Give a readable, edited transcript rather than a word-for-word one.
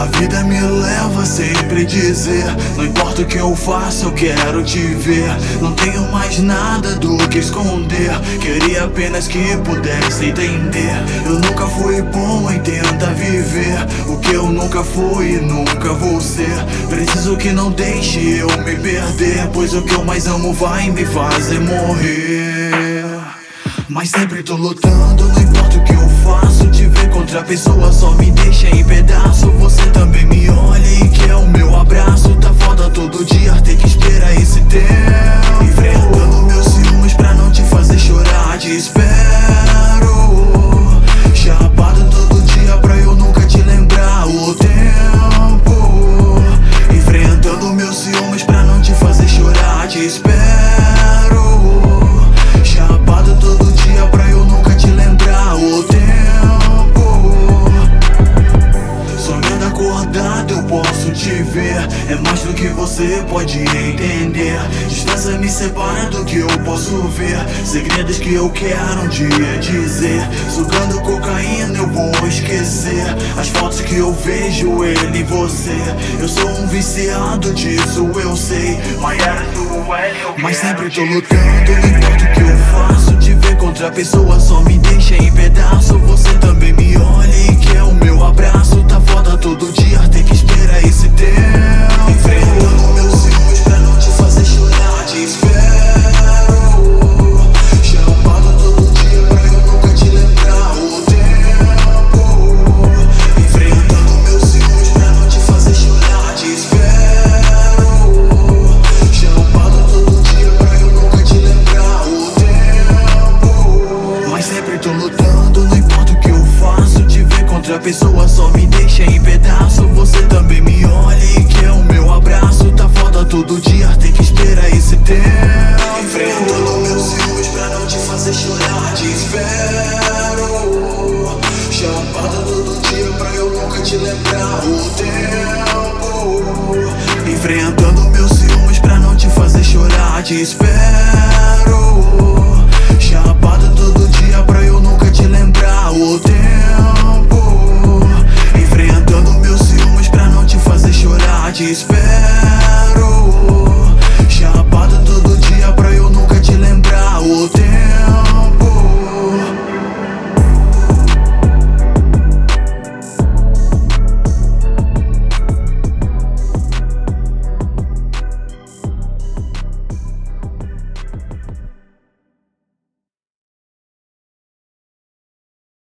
vida me leva a sempre dizer: não importa o que eu faço, eu quero te ver. Não tenho mais nada do que esconder, queria apenas que pudesse entender. Eu nunca fui bom em tentar viver o que eu nunca fui e nunca vou ser. Preciso que não deixe eu me perder, pois o que eu mais amo vai me fazer morrer. Mas sempre tô lutando, não importa o que eu faço. Te ver contra a pessoa só me deixa em pedaço. Você também me olha e quer o meu abraço. Tá foda todo dia ter que esperar esse tempo, enfrentando meus ciúmes pra não te fazer chorar. Te espero chapado todo dia pra eu nunca te lembrar o tempo, enfrentando meus ciúmes pra não te fazer chorar. Te espero chapado todo dia pra eu nunca te lembrar o tempo. Sonhando acordado eu posso te ver, é mais do que você pode entender. Distância me separa do que eu posso ver, segredos que eu quero um dia dizer. Sugando cocaína eu vou esquecer as fotos que eu vejo ele e você. Eu sou um viciado disso eu sei, mas sempre tô lutando, não importa o que eu faço. Te ver contra a pessoa só me deixa em pedaço. Você também me olha e quer o meu abraço. Tá foda todo dia ter que esperar esse tempo, enfrentando meus ciúmes pra não te fazer chorar. Te espero chapado todo dia pra eu nunca te lembrar o tempo, enfrentando meus ciúmes pra não te fazer chorar. Te espero chapado todo dia pra eu nunca te lembrar o tempo. Mas sempre tô lutando, não importa o que eu faço. Te ver contra a pessoa só me deixa em pedaço. Você também me olha e quer o meu abraço. Tá foda todo dia ter que esperar esse tempo, enfrentando meus ciúmes pra não te fazer chorar. Te espero chapado todo dia pra eu nunca te lembrar o tempo, enfrentando meus ciúmes pra não te fazer chorar. Te espero